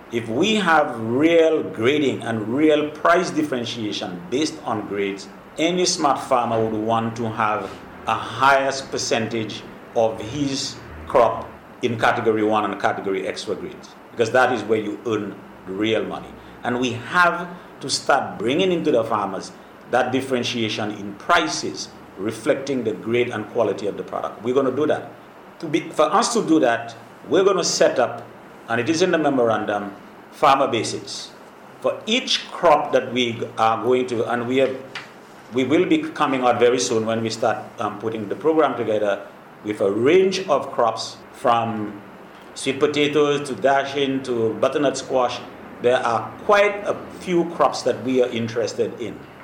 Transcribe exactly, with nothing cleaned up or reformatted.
If we have real grading and real price differentiation based on grades, any smart farmer would want to have a highest percentage of his crop in category one and category extra grades, because that is where you earn real money. And we have to start bringing into the farmers that differentiation in prices reflecting the grade and quality of the product. We're going to do that. To be, for us to do that, we're going to set up, and it is in the memorandum, farmer basics. For each crop that we are going to, and we have, we will be coming out very soon when we start um, putting the program together with a range of crops from sweet potatoes to dashing to butternut squash. There are quite a few crops that we are interested in.